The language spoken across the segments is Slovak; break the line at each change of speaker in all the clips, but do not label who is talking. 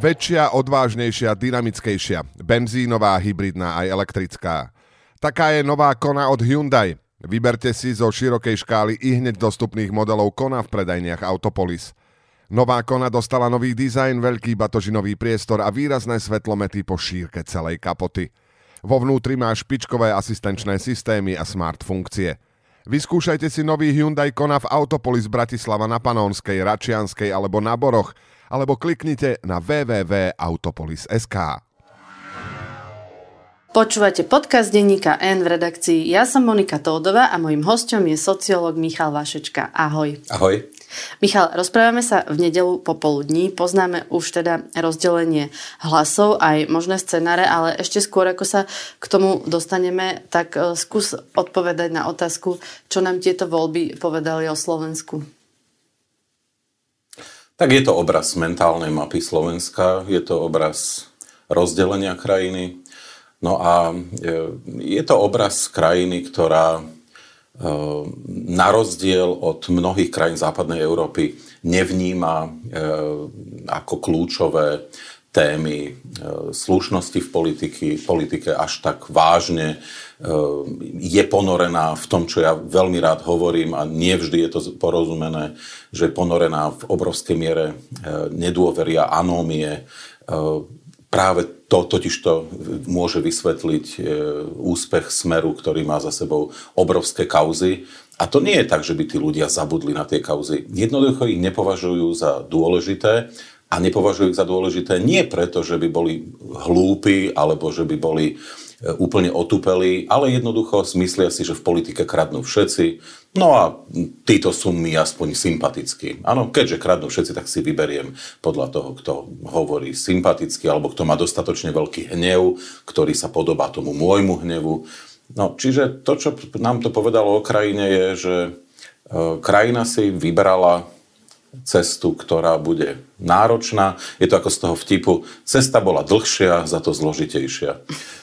Väčšia, odvážnejšia, dynamickejšia. Benzínová, hybridná aj elektrická. Taká je nová Kona od Hyundai. Vyberte si zo širokej škály ihneď dostupných modelov Kona v predajniach Autopolis. Nová Kona dostala nový dizajn, veľký batožinový priestor a výrazné svetlomety po šírke celej kapoty. Vo vnútri má špičkové asistenčné systémy a smart funkcie. Vyskúšajte si nový Hyundai Kona v Autopolis Bratislava na Panónskej, Račianskej alebo na Boroch, alebo kliknite na www.autopolis.sk.
Počúvate podcast denníka N v redakcii. Ja som Monika Tódová a mojím hosťom je sociológ Michal Vašečka. Ahoj.
Ahoj.
Michal, rozprávame sa v nedeľu popoludní. Poznáme už teda rozdelenie hlasov, aj možné scenáre, ale ešte skôr, ako sa k tomu dostaneme, tak skús odpovedať na otázku, čo nám tieto voľby povedali o Slovensku.
Tak je to obraz mentálnej mapy Slovenska, je to obraz rozdelenia krajiny. No a je to obraz krajiny, ktorá na rozdiel od mnohých krajín západnej Európy nevníma ako kľúčové témy slušnosti v politike až tak vážne. Je ponorená v tom, čo ja veľmi rád hovorím, a nie vždy je to porozumené, že je ponorená v obrovskej miere nedôvery a anómie. Práve to totižto môže vysvetliť úspech Smeru, ktorý má za sebou obrovské kauzy. A to nie je tak, že by tí ľudia zabudli na tie kauzy. Jednoducho ich nepovažujú za dôležité. A nepovažujú ich za dôležité nie preto, že by boli hlúpi alebo že by boli úplne otupelí, ale jednoducho myslia si, že v politike kradnú všetci. No a títo sú mi aspoň sympatickí. Áno, keďže kradnú všetci, tak si vyberiem podľa toho, kto hovorí sympaticky alebo kto má dostatočne veľký hnev, ktorý sa podobá tomu môjmu hnevu. No, čiže to, čo nám to povedalo o krajine, je, že krajina si vybrala cestu, ktorá bude náročná. Je to ako z toho vtipu. Cesta bola dlhšia, za to zložitejšia.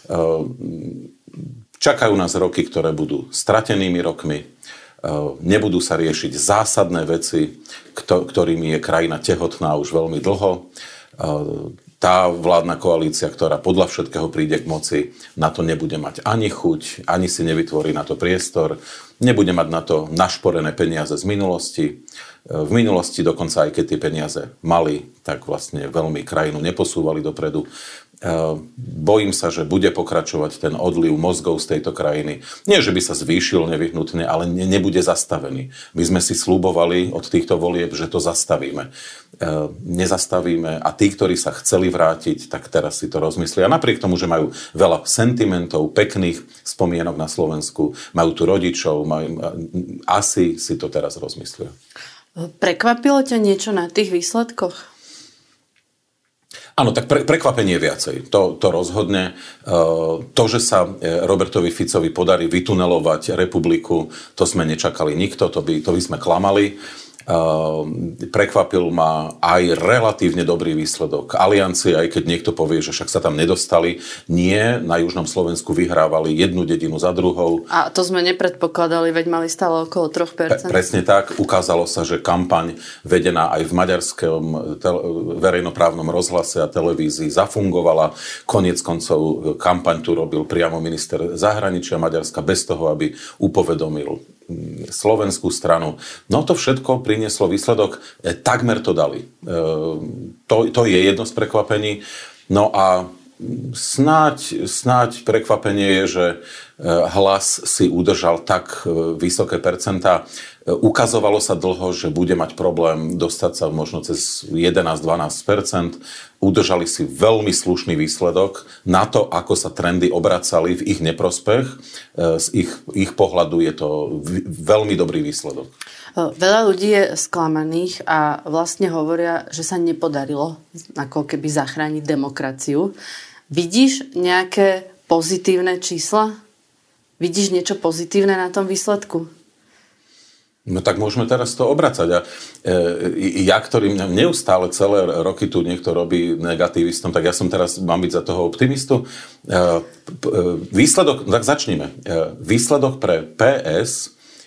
Čakajú nás roky, ktoré budú stratenými rokmi. Nebudú sa riešiť zásadné veci, ktorými je krajina tehotná už veľmi dlho. Tá vládna koalícia, ktorá podľa všetkého príde k moci, na to nebude mať ani chuť, ani si nevytvorí na to priestor, nebude mať na to našporené peniaze z minulosti. V minulosti dokonca, aj keď tie peniaze mali, tak vlastne veľmi krajinu neposúvali dopredu. Bojím sa, že bude pokračovať ten odliv mozgov z tejto krajiny. Nie, že by sa zvýšil nevyhnutne, ale nebude zastavený. My sme si sľubovali od týchto volieb, že to zastavíme. Nezastavíme a tí, ktorí sa chceli vrátiť, tak teraz si to rozmyslia. A napriek tomu, že majú veľa sentimentov, pekných spomienok na Slovensku, majú tu rodičov, asi si to teraz rozmyslia.
Prekvapilo ťa niečo na tých výsledkoch?
Áno, tak prekvapenie viacej. To rozhodne. To, že sa Robertovi Ficovi podarí vytunelovať republiku, to sme nečakali nikto, to by sme klamali. Prekvapil ma aj relatívne dobrý výsledok Aliancie, aj keď niekto povie, že však sa tam nedostali. Nie, na južnom Slovensku vyhrávali jednu dedinu za druhou.
A to sme nepredpokladali, veď mali stále okolo 3%.
Presne tak. Ukázalo sa, že kampaň vedená aj v maďarskom verejnoprávnom rozhlase a televízii zafungovala. Koniec koncov kampaň tu robil priamo minister zahraničia Maďarska bez toho, aby upovedomil slovenskú stranu. No to všetko prinieslo výsledok, takmer to dali. To je jedno z prekvapení. No a snáď prekvapenie je, že Hlas si udržal tak vysoké percentá. Ukazovalo sa dlho, že bude mať problém dostať sa možno cez 11-12%. Udržali si veľmi slušný výsledok na to, ako sa trendy obracali v ich neprospech. Z ich pohľadu je to veľmi dobrý výsledok.
Veľa ľudí je sklamaných a vlastne hovoria, že sa nepodarilo ako keby zachrániť demokraciu. Vidíš nejaké pozitívne čísla? Vidíš niečo pozitívne na tom výsledku?
No tak môžeme teraz to obracať. A ja, ktorý neustále celé roky tu niekto robí negativistom, tak ja som teraz, mám byť za toho optimistu. Výsledok, tak začníme. Výsledok pre PS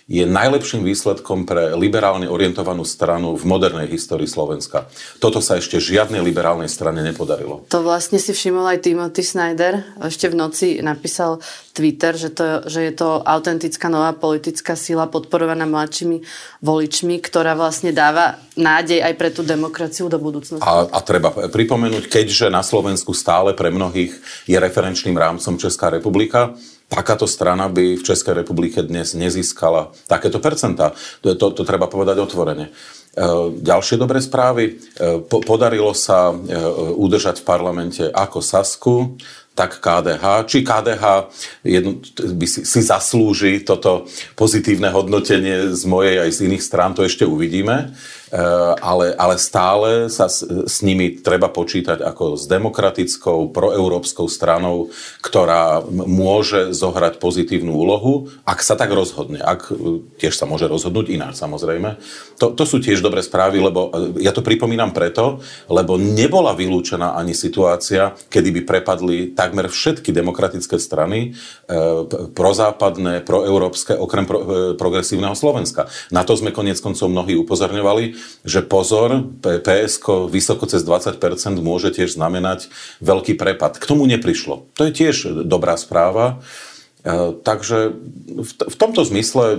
je najlepším výsledkom pre liberálne orientovanú stranu v modernej histórii Slovenska. Toto sa ešte žiadnej liberálnej strane nepodarilo.
To vlastne si všimol aj Timothy Snyder. Ešte v noci napísal Twitter, že je to autentická nová politická sila podporovaná mladšími voličmi, ktorá vlastne dáva nádej aj pre tú demokraciu do budúcnosti.
A treba pripomenúť, keďže na Slovensku stále pre mnohých je referenčným rámcom Česká republika, takáto strana by v Českej republike dnes nezískala takéto percentá. To treba povedať otvorene. Ďalšie dobré správy. Podarilo sa udržať v parlamente ako Sasku, tak KDH. Či KDH by si zaslúži toto pozitívne hodnotenie z mojej aj z iných strán, to ešte uvidíme. Ale stále sa s nimi treba počítať ako s demokratickou, proeurópskou stranou, ktorá môže zohrať pozitívnu úlohu, ak sa tak rozhodne. Ak tiež sa môže rozhodnúť ináč, samozrejme. To sú tiež dobré správy, lebo ja to pripomínam preto, lebo nebola vylúčená ani situácia, kedy by prepadli takmer všetky demokratické strany prozápadné, proeurópske, okrem progresívneho Slovenska. Na to sme koniec koncov mnohí upozorňovali, že pozor, PSK vysoko cez 20% môže tiež znamenať veľký prepad. K tomu neprišlo. To je tiež dobrá správa. Takže v tomto zmysle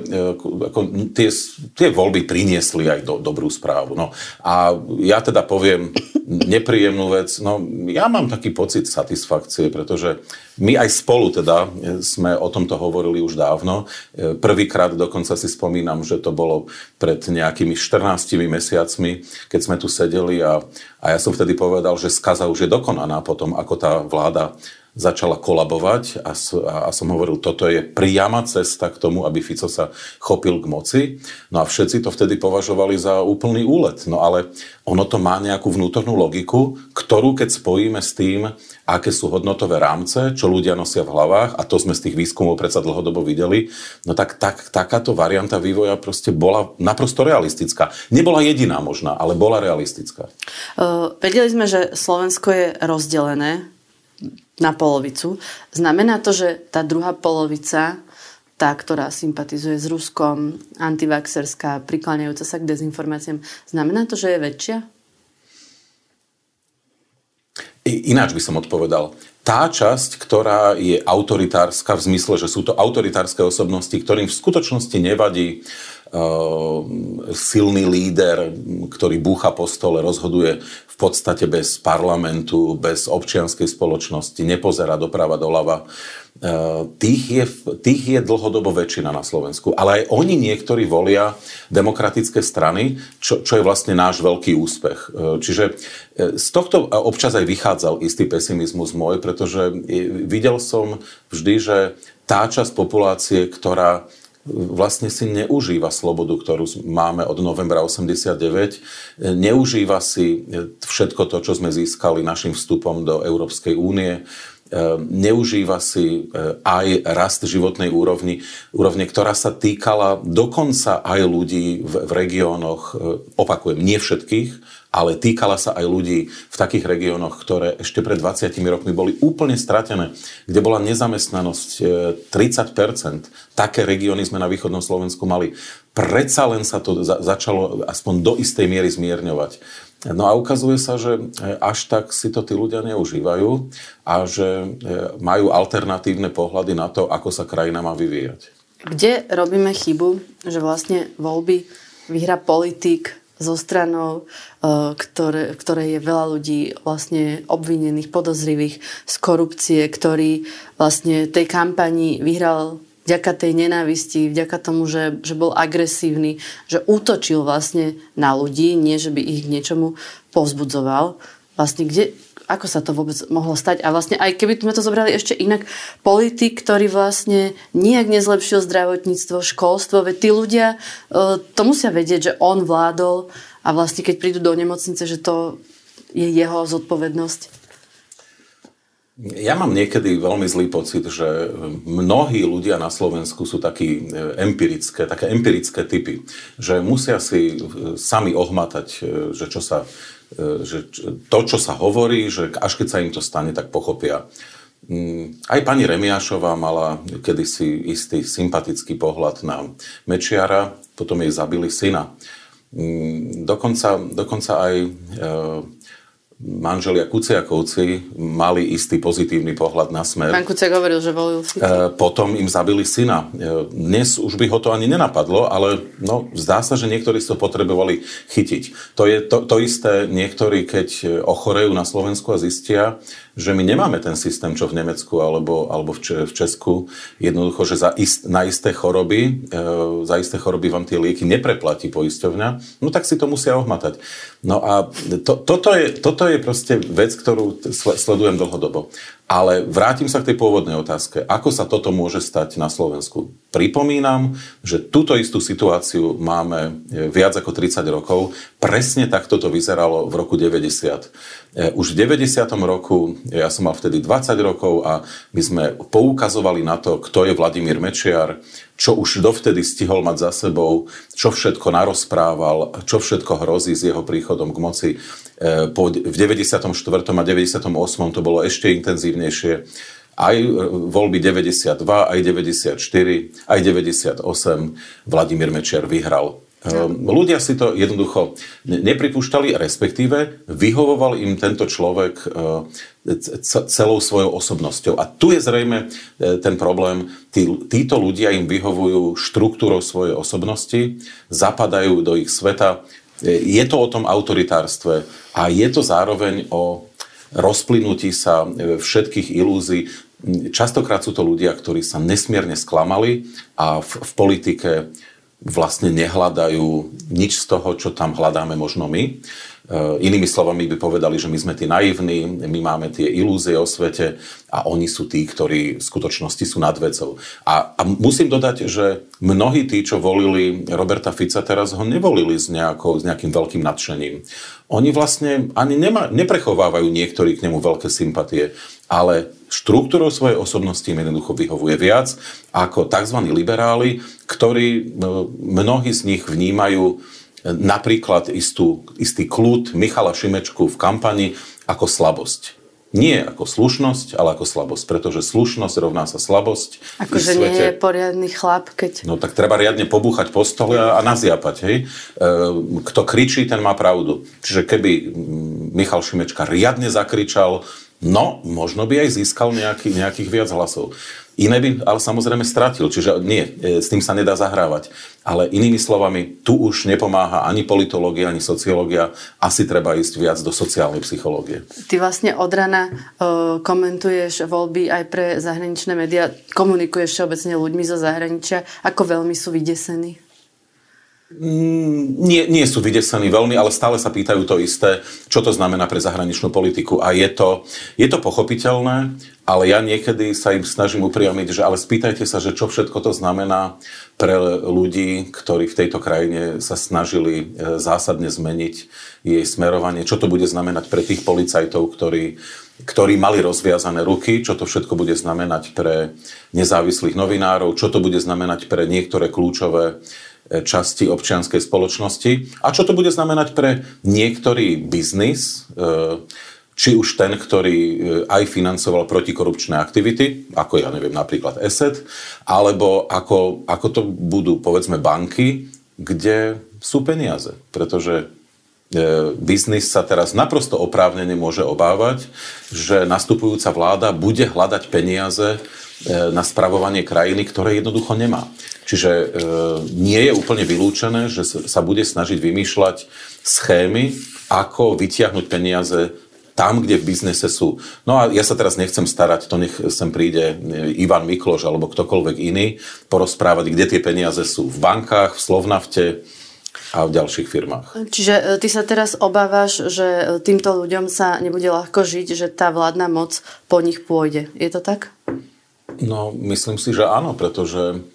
tie voľby priniesli aj dobrú správu. No, a ja teda poviem nepríjemnú vec. No, ja mám taký pocit satisfakcie, pretože my aj spolu teda sme o tomto hovorili už dávno. Prvýkrát dokonca si spomínam, že to bolo pred nejakými 14 mesiacmi, keď sme tu sedeli a ja som vtedy povedal, že skaza už je dokonaná potom, ako tá vláda začala kolabovať a som hovoril, toto je priama cesta k tomu, aby Fico sa chopil k moci. No a všetci to vtedy považovali za úplný úlet. No ale ono to má nejakú vnútornú logiku, ktorú keď spojíme s tým, aké sú hodnotové rámce, čo ľudia nosia v hlavách, a to sme z tých výskumov predsa dlhodobo videli, no tak takáto varianta vývoja proste bola naprosto realistická. Nebola jediná možná, ale bola realistická.
Vedeli sme, že Slovensko je rozdelené na polovicu. Znamená to, že tá druhá polovica, tá, ktorá sympatizuje s Ruskom, antivaxerská, prikláňajúca sa k dezinformáciám, znamená to, že je väčšia?
Ináč by som odpovedal. Tá časť, ktorá je autoritárska v zmysle, že sú to autoritárske osobnosti, ktorým v skutočnosti nevadí silný líder, ktorý búcha po stole, rozhoduje v podstate bez parlamentu, bez občianskej spoločnosti, nepozerá doprava, doľava. Tých je dlhodobo väčšina na Slovensku. Ale aj oni niektorí volia demokratické strany, čo je vlastne náš veľký úspech. Čiže z tohto občas aj vychádzal istý pesimizmus môj, pretože videl som vždy, že tá časť populácie, ktorá vlastne si neužíva slobodu, ktorú máme od novembra 89, neužíva si všetko to, čo sme získali našim vstupom do Európskej únie, neužíva si aj rast životnej úrovne, ktorá sa týkala dokonca aj ľudí v regiónoch, opakujem, nie všetkých, ale týkala sa aj ľudí v takých regiónoch, ktoré ešte pred 20 rokmi boli úplne stratené, kde bola nezamestnanosť 30%. Také regióny sme na východnom Slovensku mali. Predsa len sa to začalo aspoň do istej miery zmierňovať. No a ukazuje sa, že až tak si to tí ľudia neužívajú a že majú alternatívne pohľady na to, ako sa krajina má vyvíjať.
Kde robíme chybu, že vlastne voľby vyhrá politik zo stranou, ktoré je veľa ľudí vlastne obvinených, podozrivých z korupcie, ktorý vlastne tej kampani vyhral vďaka tej nenávisti, vďaka tomu, že bol agresívny, že útočil vlastne na ľudí, nie že by ich k niečomu povzbudzoval. Vlastne ako sa to vôbec mohlo stať? A vlastne aj keby sme to zobrali ešte inak, politik, ktorý vlastne nijak nezlepšil zdravotníctvo, školstvo, veď tí ľudia to musia vedieť, že on vládol a vlastne keď prídu do nemocnice, že to je jeho zodpovednosť.
Ja mám niekedy veľmi zlý pocit, že mnohí ľudia na Slovensku sú také empirické typy, že musia si sami ohmatať, že to, čo sa hovorí, že až keď sa im to stane, tak pochopia. Aj pani Remiášová mala kedysi istý sympatický pohľad na Mečiara, potom jej zabili syna. Dokonca aj manželia Kuciakovci mali istý pozitívny pohľad na Smer.
Pán Kuciak hovoril, že volil si.
Potom im zabili syna. Dnes už by ho to ani nenapadlo, ale zdá sa, že niektorí to potrebovali chytiť. To je to isté niektorí, keď ochorejú na Slovensku a zistia, že my nemáme ten systém, čo v Nemecku alebo v Česku. Jednoducho, že za isté choroby vám tie lieky nepreplatí poisťovňa, tak si to musia ohmatať. No a toto je proste vec, ktorú sledujem dlhodobo. Ale vrátim sa k tej pôvodnej otázke. Ako sa toto môže stať na Slovensku? Pripomínam, že túto istú situáciu máme viac ako 30 rokov. Presne takto to vyzeralo v roku 90. Už v 90. roku, ja som mal vtedy 20 rokov a my sme poukazovali na to, kto je Vladimír Mečiar, čo už dovtedy stihol mať za sebou, čo všetko narozprával, čo všetko hrozí s jeho príchodom k moci. V 94. a 98. to bolo ešte intenzívnejšie. Aj voľby 92, aj 94, aj 98 Vladimír Mečiar vyhral. Ľudia si to jednoducho nepripúšťali, respektíve vyhovoval im tento človek celou svojou osobnosťou. A tu je zrejme ten problém. Títo ľudia im vyhovujú štruktúrou svojej osobnosti, zapadajú do ich sveta. Je to o tom autoritárstve a je to zároveň o rozplynutí sa všetkých ilúzií. Častokrát sú to ľudia, ktorí sa nesmierne sklamali a v politike vlastne nehľadajú nič z toho, čo tam hľadáme možno my. Inými slovami by povedali, že my sme tí naivní, my máme tie ilúzie o svete a oni sú tí, ktorí v skutočnosti sú nad vecou. A musím dodať, že mnohí tí, čo volili Roberta Fica, teraz ho nevolili s nejakým veľkým nadšením. Oni vlastne ani neprechovávajú niektorí k nemu veľké sympatie, ale štruktúrou svojej osobnosti im jednoducho vyhovuje viac ako tzv. Liberáli, ktorí mnohí z nich vnímajú napríklad istý kľud Michala Šimečku v kampani ako slabosť. Nie ako slušnosť, ale ako slabosť, pretože slušnosť rovná sa slabosť.
Akože nie je poriadny chlap, keď...
No tak treba riadne pobúchať po stole a naziapať, hej. Kto kričí, ten má pravdu. Čiže keby Michal Šimečka riadne zakričal, možno by aj získal nejakých viac hlasov. Iné by ale samozrejme stratil, čiže nie, s tým sa nedá zahrávať. Ale inými slovami, tu už nepomáha ani politológia, ani sociológia, asi treba ísť viac do sociálnej psychológie.
Ty vlastne od rana komentuješ voľby aj pre zahraničné médiá, komunikuješ všeobecne ľuďmi zo zahraničia, ako veľmi sú vydesení?
Nie sú vydesení veľmi, ale stále sa pýtajú to isté, čo to znamená pre zahraničnú politiku. A je to pochopiteľné, ale ja niekedy sa im snažím upriamiť, že ale spýtajte sa, že čo všetko to znamená pre ľudí, ktorí v tejto krajine sa snažili zásadne zmeniť jej smerovanie. Čo to bude znamenať pre tých policajtov, ktorí mali rozviazané ruky, čo to všetko bude znamenať pre nezávislých novinárov, čo to bude znamenať pre niektoré kľúčové časti občianskej spoločnosti a čo to bude znamenať pre niektorý biznis, či už ten, ktorý aj financoval protikorupčné aktivity, ako ja neviem, napríklad ESET, alebo ako to budú, povedzme, banky, kde sú peniaze. Pretože biznis sa teraz naprosto oprávnene môže obávať, že nastupujúca vláda bude hľadať peniaze na spravovanie krajiny, ktoré jednoducho nemá. Čiže nie je úplne vylúčené, že sa bude snažiť vymýšľať schémy, ako vytiahnuť peniaze tam, kde v biznese sú. No a ja sa teraz nechcem starať, to nech sem príde Ivan Mikloš alebo ktokoľvek iný porozprávať, kde tie peniaze sú. V bankách, v Slovnafte a v ďalších firmách.
Čiže ty sa teraz obávaš, že týmto ľuďom sa nebude ľahko žiť, že tá vládna moc po nich pôjde. Je to tak?
No, myslím si, že áno, pretože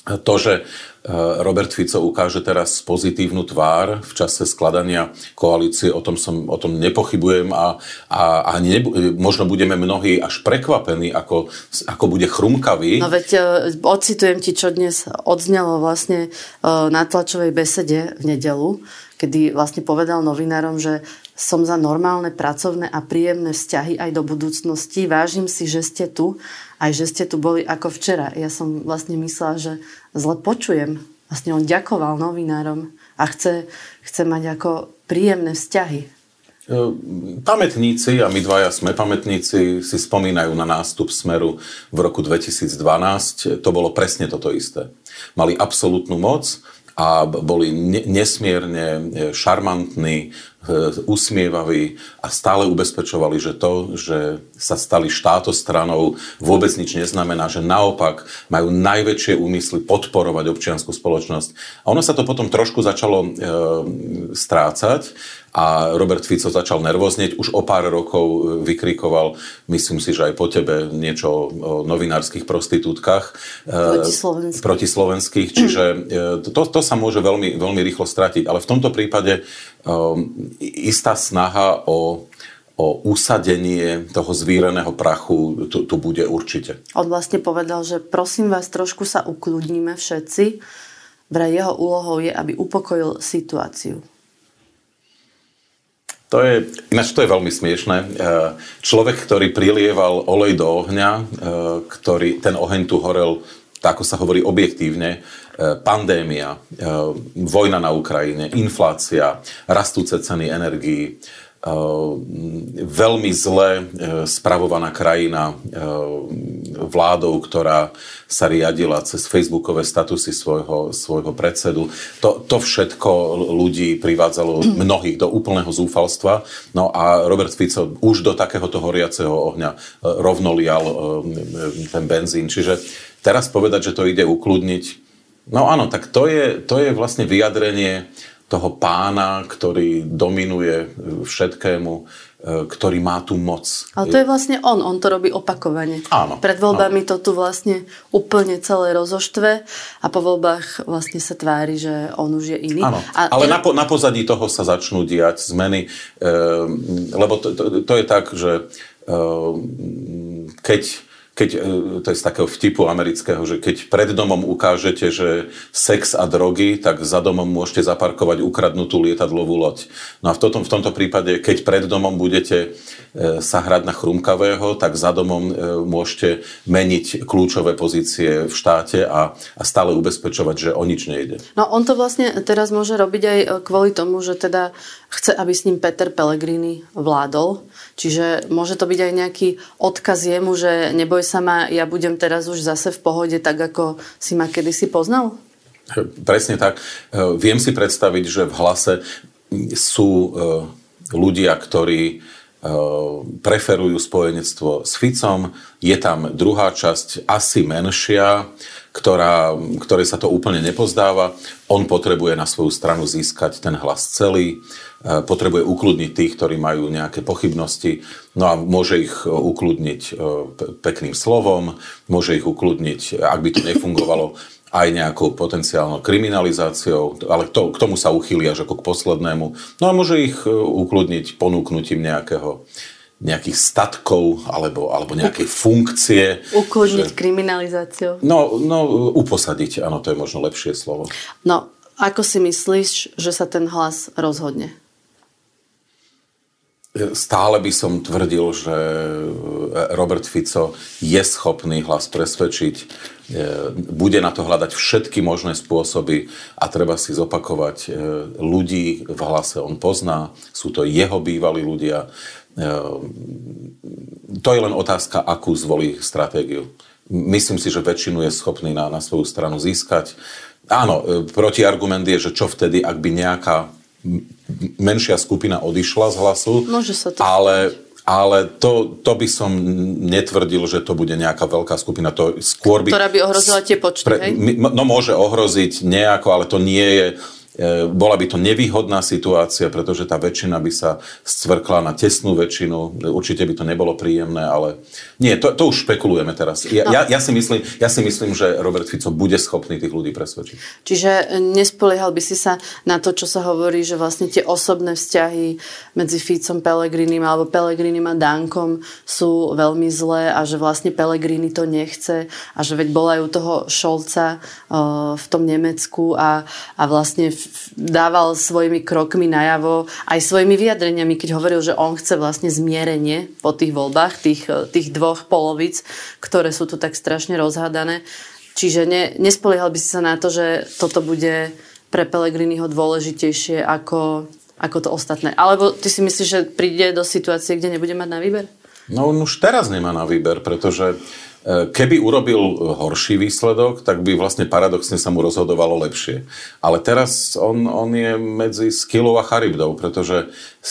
To, že Robert Fico ukáže teraz pozitívnu tvár v čase skladania koalície, o tom nepochybujem a možno budeme mnohí až prekvapení, ako bude chrumkavý.
No veď ocitujem ti, čo dnes odznelo vlastne na tlačovej besede v nedeľu, kedy vlastne povedal novinárom, že som za normálne, pracovné a príjemné vzťahy aj do budúcnosti. Vážim si, že ste tu, aj že ste tu boli ako včera. Ja som vlastne myslela, že zle počujem. Vlastne on ďakoval novinárom a chce mať ako príjemné vzťahy.
Pamätníci, a my dvaja sme pamätníci, si spomínajú na nástup Smeru v roku 2012. To bolo presne toto isté. Mali absolútnu moc a boli nesmierne šarmantní, usmievaví a stále ubezpečovali, že to, že sa stali štátostranou, vôbec nič neznamená, že naopak majú najväčšie úmysly podporovať občiansku spoločnosť. A ono sa to potom trošku začalo strácať a Robert Fico začal nervóznieť. Už o pár rokov vykrikoval, myslím si, že aj po tebe, niečo o novinárskych prostitútkach protislovenských. Čiže to sa môže veľmi, veľmi rýchlo stratiť. Ale v tomto prípade istá snaha o usadenie toho zvíreného prachu tu bude určite.
On vlastne povedal, že prosím vás, trošku sa ukľudníme všetci. Vraj jeho úlohou je, aby upokojil situáciu.
To je veľmi smiešné. Človek, ktorý prilieval olej do ohňa, ten oheň tu horel, tak ako sa hovorí objektívne, pandémia, vojna na Ukrajine, inflácia, rastúce ceny energií, veľmi zle spravovaná krajina vládou, ktorá sa riadila cez facebookové statusy svojho predsedu. To všetko ľudí privádzalo mnohých do úplného zúfalstva. No a Robert Fico už do takéhoto horiaceho ohňa rovno lial ten benzín. Čiže teraz povedať, že to ide ukludniť, no áno, tak to je vlastne vyjadrenie toho pána, ktorý dominuje všetkému, ktorý má tú moc.
Ale to je vlastne on to robí opakovane.
Áno.
Pred voľbami to tu vlastne úplne celé rozoštve a po voľbách vlastne sa tvári, že on už je iný.
Áno, ale na pozadí toho sa začnú diať zmeny, lebo to je tak, že keď to je z takého vtipu amerického, že keď pred domom ukážete, že sex a drogy, tak za domom môžete zaparkovať ukradnutú lietadlovú loď. No a v tomto prípade, keď pred domom budete sa hrať na chrumkavého, tak za domom môžete meniť kľúčové pozície v štáte a stále ubezpečovať, že o nič nejde.
No on to vlastne teraz môže robiť aj kvôli tomu, že teda chce, aby s ním Peter Pellegrini vládol. Čiže môže to byť aj nejaký odkaz jemu, že neboj sa ma, ja budem teraz už zase v pohode, tak ako si ma kedysi poznal?
Presne tak. Viem si predstaviť, že v Hlase sú ľudia, ktorí preferujú spojenectvo s Ficom. Je tam druhá časť, asi menšia, ktorej sa to úplne nepozdáva. On potrebuje na svoju stranu získať ten hlas celý, potrebuje ukludniť tých, ktorí majú nejaké pochybnosti, no a môže ich ukludniť pekným slovom, môže ich ukludniť, ak by to nefungovalo, aj nejakou potenciálnou kriminalizáciou, ale k tomu sa uchýli až ako k poslednému. No a môže ich ukludniť ponúknutím nejakých statkov alebo nejakej funkcie.
Ukludniť kriminalizáciou?
No, uposadiť, áno, to je možno lepšie slovo.
No, ako si myslíš, že sa ten hlas rozhodne?
Stále by som tvrdil, že Robert Fico je schopný hlas presvedčiť, bude na to hľadať všetky možné spôsoby a treba si zopakovať, ľudí v Hlase on pozná, sú to jeho bývalí ľudia. To je len otázka, akú zvolí stratégiu. Myslím si, že väčšinu je schopný na svoju stranu získať. Áno, protiargument je, že čo vtedy, ak by nejaká menšia skupina odišla z Hlasu, ale to by som netvrdil, že to bude nejaká veľká skupina. Ktorá
by ohrozila tie počty, hej?
No môže ohroziť nejako, ale to nie je Bola by to nevýhodná situácia, pretože tá väčšina by sa scvrkla na tesnú väčšinu. Určite by to nebolo príjemné, ale nie, to už špekulujeme teraz. Ja si myslím, že Robert Fico bude schopný tých ľudí presvedčiť.
Čiže nespoliehal by si sa na to, čo sa hovorí, že vlastne tie osobné vzťahy medzi Ficom, Pellegrinim alebo Pellegrinim a Dankom sú veľmi zlé a že vlastne Pellegrini to nechce a že veď bolajú toho Scholza v tom Nemecku a vlastne dával svojimi krokmi najavo aj svojimi vyjadreniami, keď hovoril, že on chce vlastne zmierenie po tých voľbách, tých dvoch polovic, ktoré sú tu tak strašne rozhádané. Čiže nespoliehal by si sa na to, že toto bude pre Pellegriniho dôležitejšie ako to ostatné. Alebo ty si myslíš, že príde do situácie, kde nebude mať na výber?
No on už teraz nemá na výber, pretože keby urobil horší výsledok, tak by vlastne paradoxne sa mu rozhodovalo lepšie. Ale teraz on je medzi Skyllou a Charybdou, pretože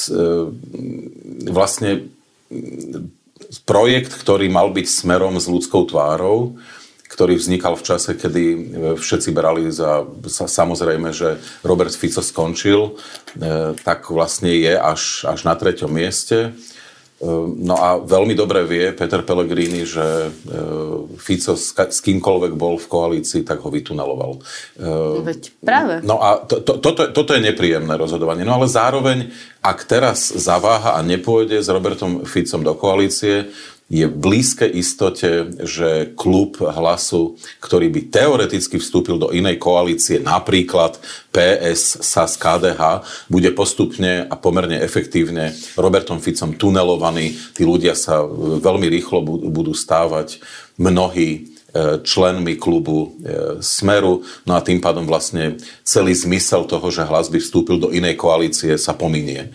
vlastne projekt, ktorý mal byť smerom s ľudskou tvárou, ktorý vznikal v čase, kedy všetci brali za samozrejme, že Robert Fico skončil, tak vlastne je až na 3. mieste. No a veľmi dobre vie Peter Pellegrini, že Fico s kýmkoľvek bol v koalícii, tak ho vytuneloval.
Veď práve.
No a toto je nepríjemné rozhodovanie. No ale zároveň, ak teraz zaváha a nepôjde s Robertom Ficom do koalície, je v blízkej istote, že klub Hlasu, ktorý by teoreticky vstúpil do inej koalície, napríklad PS, SAS, KDH, bude postupne a pomerne efektívne Robertom Ficom tunelovaný. Tí ľudia sa veľmi rýchlo budú stávať mnohí členmi klubu Smeru, no a tým pádom vlastne celý zmysel toho, že Hlas by vstúpil do inej koalície, sa pominie.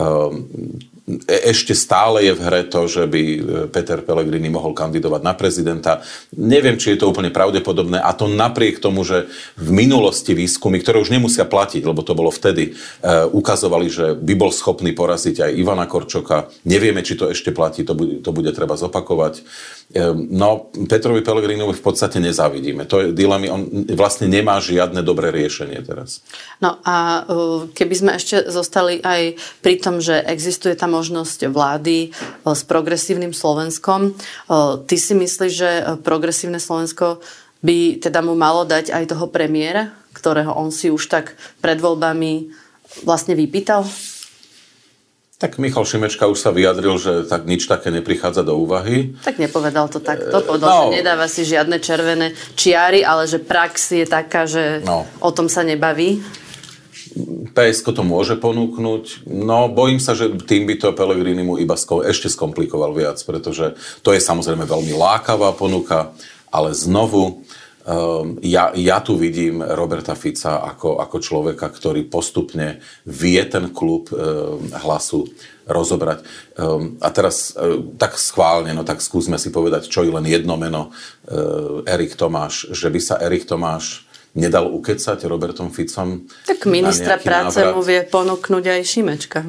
Ešte stále je v hre to, že by Peter Pellegrini mohol kandidovať na prezidenta. Neviem, či je to úplne pravdepodobné, a to napriek tomu, že v minulosti výskumy, ktoré už nemusia platiť, lebo to bolo vtedy, ukazovali, že by bol schopný poraziť aj Ivana Korčoka. Nevieme, či to ešte platí, to bude treba zopakovať. No, Petrovi Pellegrinovi v podstate nezávidíme. To je dilemy, on vlastne nemá žiadne dobré riešenie teraz.
No a keby sme ešte zostali aj pri tom, že existuje tá možnosť vlády s progresívnym Slovenskom, ty si myslíš, že progresívne Slovensko by teda mu malo dať aj toho premiéra, ktorého on si už tak pred voľbami vlastne vypýtal?
Tak Michal Šimečka už sa vyjadril, že tak nič také neprichádza do úvahy.
Tak nepovedal to takto. Povedal, že nedáva si žiadne červené čiary, ale že prax je taká, že o tom sa nebaví.
PSK to môže ponúknuť. No, bojím sa, že tým by to Pellegrini mu iba ešte skomplikoval viac, pretože to je samozrejme veľmi lákavá ponuka, ale znovu ja tu vidím Roberta Fica ako človeka, ktorý postupne vie ten klub Hlasu rozobrať. A teraz tak schválne, no tak skúsme si povedať, čo je len jedno meno, Erik Tomáš, že by sa Erik Tomáš nedal ukecať Robertom Ficom.
Tak ministra práce mu vie ponúknuť aj Šimečka.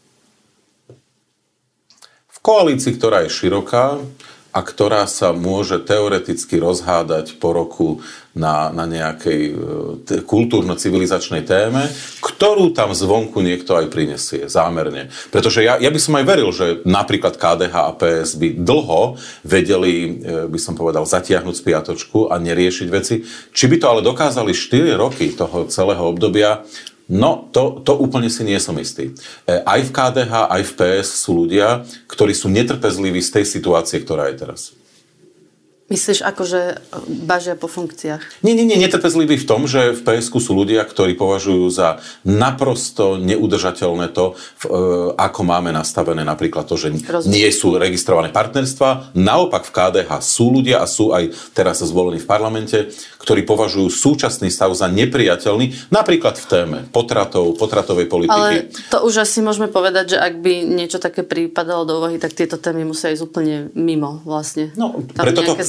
V koalícii, ktorá je široká a ktorá sa môže teoreticky rozhádať po roku na nejakej kultúrno-civilizačnej téme, ktorú tam zvonku niekto aj prinesie zámerne. Pretože ja by som aj veril, že napríklad KDH a PS by dlho vedeli, by som povedal, zatiahnuť spiatočku a neriešiť veci. Či by to ale dokázali 4 roky toho celého obdobia, no, to úplne si nie som istý. Aj v KDH, aj v PS sú ľudia, ktorí sú netrpezliví z tej situácie, ktorá je teraz.
Myslíš, akože bažia po funkciách?
Nie, netrpezliví v tom, že v PSK sú ľudia, ktorí považujú za naprosto neudržateľné to, ako máme nastavené napríklad to, že nie sú registrované partnerstvá. Naopak v KDH sú ľudia a sú aj teraz zvolení v parlamente, ktorí považujú súčasný stav za nepriateľný, napríklad v téme potratovej politiky.
Ale to už asi môžeme povedať, že ak by niečo také prípadalo do úvahy, tak tieto témy musia ísť úplne mimo vlastne.
No,
tam preto nejaké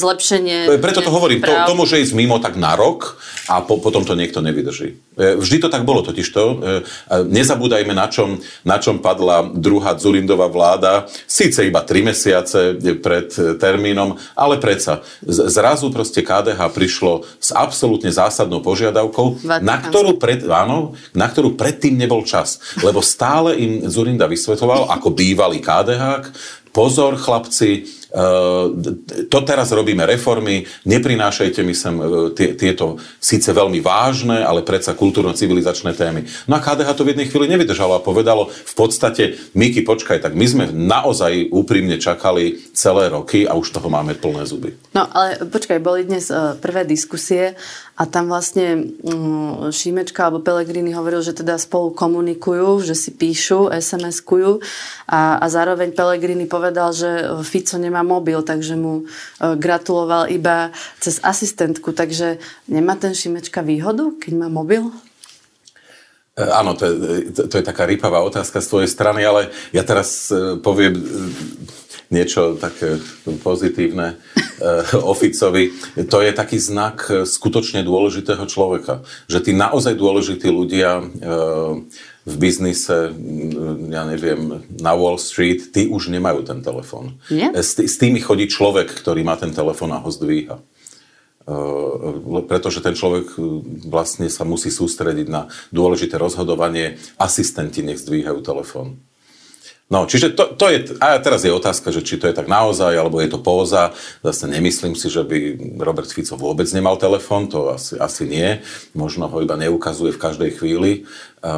zlepšenie.
Preto to hovorím, to môže ísť mimo tak na rok a potom to niekto nevydrží. Vždy to tak bolo totižto. Nezabúdajme, na čom padla druhá Dzurindová vláda, síce iba 3 mesiace pred termínom, ale predsa. Zrazu proste KDH prišlo s absolútne zásadnou požiadavkou, na ktorú predtým nebol čas. Lebo stále im Dzurinda vysvetľoval, ako bývalý KDH, pozor, chlapci, to teraz robíme reformy, neprinášajte mi sem tieto síce veľmi vážne, ale predsa kultúrno-civilizačné témy. No a KDH to v jednej chvíli nevydržalo a povedalo v podstate, Miki, počkaj, tak my sme naozaj úprimne čakali celé roky a už toho máme plné zuby.
No ale počkaj, boli dnes prvé diskusie a tam vlastne Šimečka alebo Pellegrini hovoril, že teda spolu komunikujú, že si píšu, SMS-kujú a zároveň Pellegrini povedal, že Fico nemá mobil, takže mu gratuloval iba cez asistentku. Takže nemá ten Šimečka výhodu, keď má mobil?
Áno, to je taká rýpavá otázka z tvojej strany, ale ja teraz poviem niečo také pozitívne o Ficovi. To je taký znak skutočne dôležitého človeka. Že tí naozaj dôležití ľudia v biznise, ja neviem, na Wall Street, tí už nemajú ten telefón. S tými chodí človek, ktorý má ten telefón a ho zdvíha. Pretože ten človek vlastne sa musí sústrediť na dôležité rozhodovanie. Asistenti nech zdvíhajú telefón. No, čiže to je, a teraz je otázka, že či to je tak naozaj, alebo je to póza. Zase nemyslím si, že by Robert Fico vôbec nemal telefón, to asi nie. Možno ho iba neukazuje v každej chvíli.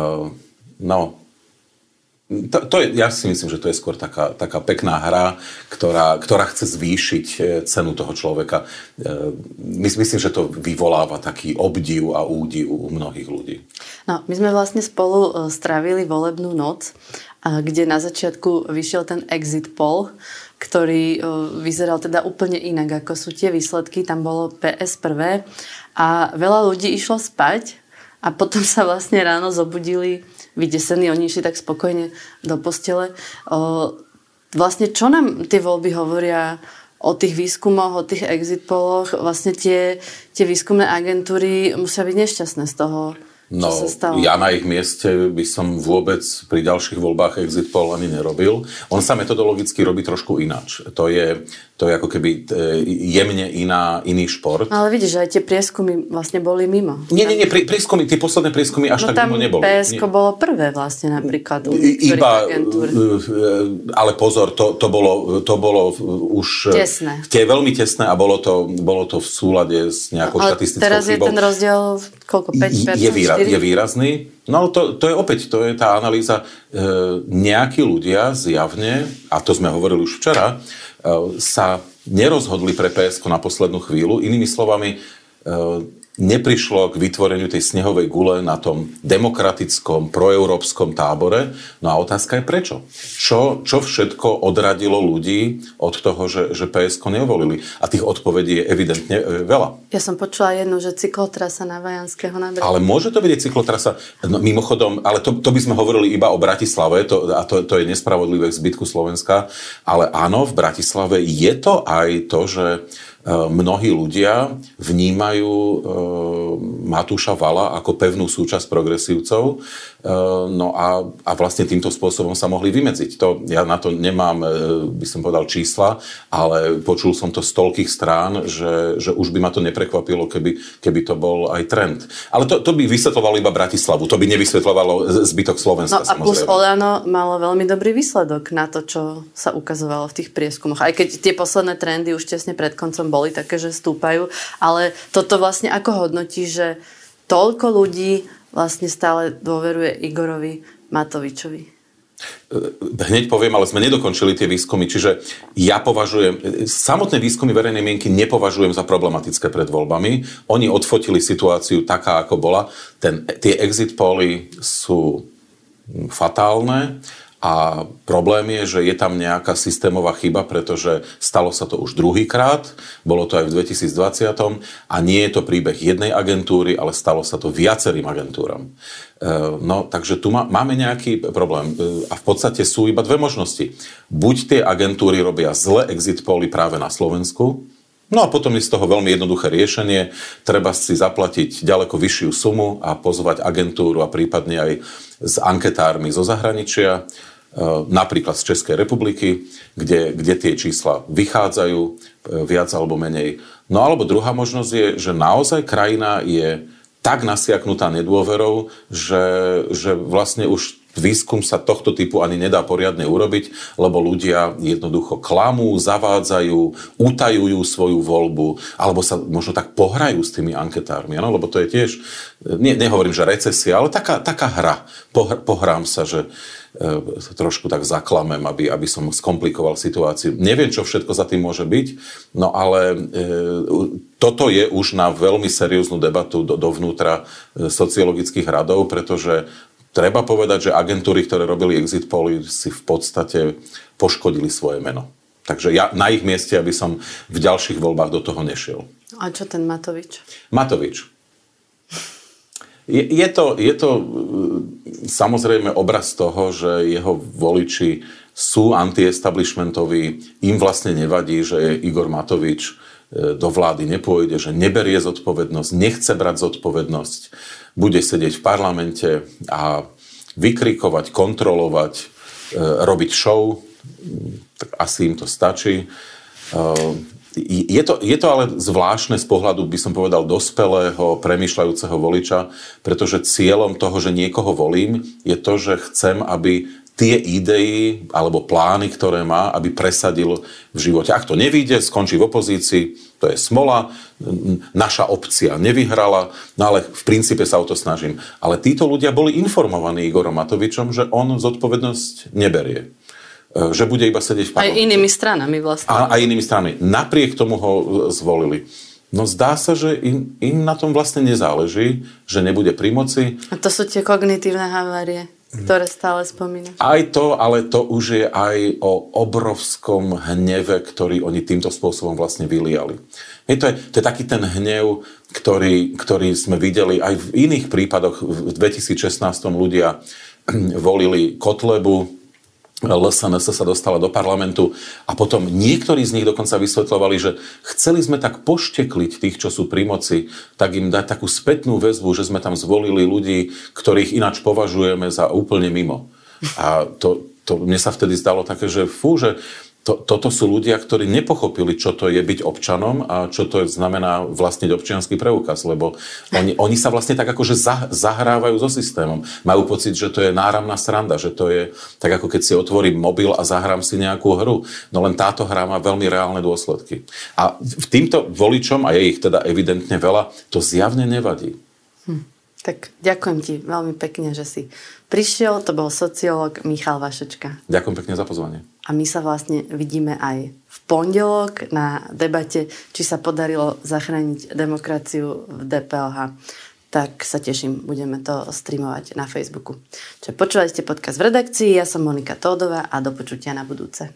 Ja si myslím, že to je skôr taká pekná hra, ktorá chce zvýšiť cenu toho človeka. Myslím, že to vyvoláva taký obdiv a údiv u mnohých ľudí.
No, my sme vlastne spolu strávili volebnú noc, kde na začiatku vyšiel ten exit poll, ktorý vyzeral teda úplne inak, ako sú tie výsledky. Tam bolo PS prvé a veľa ľudí išlo spať a potom sa vlastne ráno zobudili vydesení, oni išli tak spokojne do postele. Vlastne čo nám tie voľby hovoria o tých výskumoch, o tých exit polloch? Vlastne tie výskumné agentúry musia byť nešťastné z toho, čo sa stalo.
Ja na ich mieste by som vôbec pri ďalších voľbách exit poll ani nerobil. On sa metodologicky robí trošku ináč. To je ako keby jemne iný šport.
Ale vidíš, že aj tie prieskumy vlastne boli mimo.
Nie, prieskumy, tie posledné prieskumy až tak mimo neboli.
PSK bolo prvé vlastne napríklad.
Ale pozor, to bolo už
tesné.
Veľmi tesné a bolo to v súlade s nejakou štatistickou chybou.
Teraz je ten rozdiel koľko? 5%?
Je výrazný. No to je tá analýza. Nejakí ľudia zjavne, a to sme hovorili už včera, sa nerozhodli pre PSK na poslednú chvíľu. Inými slovami, neprišlo k vytvoreniu tej snehovej gule na tom demokratickom, proeurópskom tábore. No a otázka je prečo? Čo všetko odradilo ľudí od toho, že PSK nevolili? A tých odpovedí je evidentne veľa.
Ja som počula jednu, že cyklotrasa na Vajanského nábreží.
Ale môže to byť cyklotrasa? No, mimochodom, ale to by sme hovorili iba o Bratislave, to je nespravodlivé v zbytku Slovenska, ale áno, v Bratislave je to aj to, že mnohí ľudia vnímajú Matúša Valla ako pevnú súčasť progresívcov, no a vlastne týmto spôsobom sa mohli vymedziť. Ja na to nemám, by som povedal, čísla, ale počul som to z toľkých strán, že už by ma to neprekvapilo, keby to bol aj trend. Ale to by vysvetľovalo iba Bratislavu, to by nevysvetľovalo zbytok Slovenska.
No a plus Oľano malo veľmi dobrý výsledok na to, čo sa ukazovalo v tých prieskumoch. Aj keď tie posledné trendy už tesne pred koncom boli také, že stúpajú, ale toto vlastne ako hodnotí, že toľko ľudí vlastne stále dôveruje Igorovi Matovičovi?
Hneď poviem, ale sme nedokončili tie výskumy, čiže ja považujem, samotné výskumy verejnej mienky nepovažujem za problematické pred voľbami. Oni odfotili situáciu taká, ako bola. Tie exit poly sú fatálne. A problém je, že je tam nejaká systémová chyba, pretože stalo sa to už druhýkrát, bolo to aj v 2020 a nie je to príbeh jednej agentúry, ale stalo sa to viacerým agentúram. No, takže tu máme nejaký problém. A v podstate sú iba dve možnosti. Buď tie agentúry robia zle exit poly práve na Slovensku, No a potom je z toho veľmi jednoduché riešenie. Treba si zaplatiť ďaleko vyššiu sumu a pozvať agentúru a prípadne aj s anketármi zo zahraničia, napríklad z Českej republiky, kde tie čísla vychádzajú viac alebo menej. No alebo druhá možnosť je, že naozaj krajina je tak nasiaknutá nedôverou, že vlastne už výskum sa tohto typu ani nedá poriadne urobiť, lebo ľudia jednoducho klamú, zavádzajú, utajujú svoju voľbu, alebo sa možno tak pohrajú s tými anketármi, ano? Lebo to je tiež, nehovorím, že recesia, ale taká hra. Pohrám sa, že trošku tak zaklamem, aby som skomplikoval situáciu. Neviem, čo všetko za tým môže byť, no ale toto je už na veľmi serióznu debatu dovnútra sociologických radov, pretože treba povedať, že agentúry, ktoré robili exit poly, si v podstate poškodili svoje meno. Takže ja na ich mieste, aby som v ďalších voľbách do toho nešiel.
A čo ten Matovič?
Matovič. Je to samozrejme obraz toho, že jeho voliči sú anti-establishmentoví, im vlastne nevadí, že Igor Matovič do vlády nepôjde, že neberie zodpovednosť, nechce brať zodpovednosť, bude sedieť v parlamente a vykrikovať, kontrolovať, robiť show, tak asi im to stačí. Je to ale zvláštne z pohľadu, by som povedal, dospelého, premýšľajúceho voliča, pretože cieľom toho, že niekoho volím, je to, že chcem, aby tie idei alebo plány, ktoré má, aby presadil v živote. Ak to nevyjde, skončí v opozícii, to je smola, naša opcia nevyhrala, no ale v princípe sa o to snažím. Ale títo ľudia boli informovaní Igorom Matovičom, že on zodpovednosť neberie. Že bude iba sedieť v parlamente.
Aj inými stranami vlastne.
Aj inými stranami. Napriek tomu ho zvolili. No zdá sa, že im na tom vlastne nezáleží, že nebude pri moci.
A to sú tie kognitívne havárie, ktoré stále spomínaš.
Aj to, ale to už je aj o obrovskom hneve, ktorý oni týmto spôsobom vlastne vyliali. To je taký ten hnev, ktorý sme videli aj v iných prípadoch. V 2016 ľudia volili Kotlebu, LSNS sa dostala do parlamentu a potom niektorí z nich dokonca vysvetľovali, že chceli sme tak poštekliť tých, čo sú pri moci, tak im dať takú spätnú väzbu, že sme tam zvolili ľudí, ktorých ináč považujeme za úplne mimo. A to mne sa vtedy zdalo také, že že toto sú ľudia, ktorí nepochopili, čo to je byť občanom a čo to znamená vlastniť občiansky preukaz, lebo oni sa vlastne tak akože zahrávajú so systémom. Majú pocit, že to je náramná sranda, že to je tak ako keď si otvorím mobil a zahrám si nejakú hru. No len táto hra má veľmi reálne dôsledky. A týmto voličom, a je ich teda evidentne veľa, to zjavne nevadí.
Tak ďakujem ti veľmi pekne, že si prišiel. To bol sociológ Michal Vašečka.
Ďakujem pekne za pozvanie.
A my sa vlastne vidíme aj v pondelok na debate, či sa podarilo zachrániť demokraciu v DPLH. Tak sa teším, budeme to streamovať na Facebooku. Čiže počúvali ste podcast v redakcii, ja som Monika Tódová a do počutia na budúce.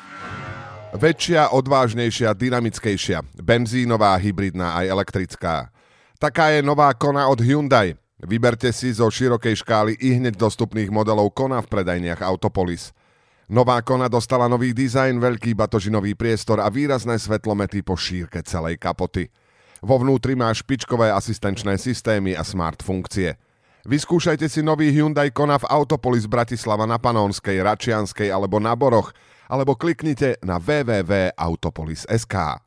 Väčšia, odvážnejšia, dynamickejšia, benzínová, hybridná aj elektrická. Taká je nová Kona od Hyundai. Vyberte si zo širokej škály ihneď dostupných modelov Kona v predajniach Autopolis. Nová Kona dostala nový dizajn, veľký batožinový priestor a výrazné svetlomety po šírke celej kapoty. Vo vnútri má špičkové asistenčné systémy a smart funkcie. Vyskúšajte si nový Hyundai Kona v Autopolis Bratislava na Panónskej, Račianskej alebo na Boroch, alebo kliknite na www.autopolis.sk.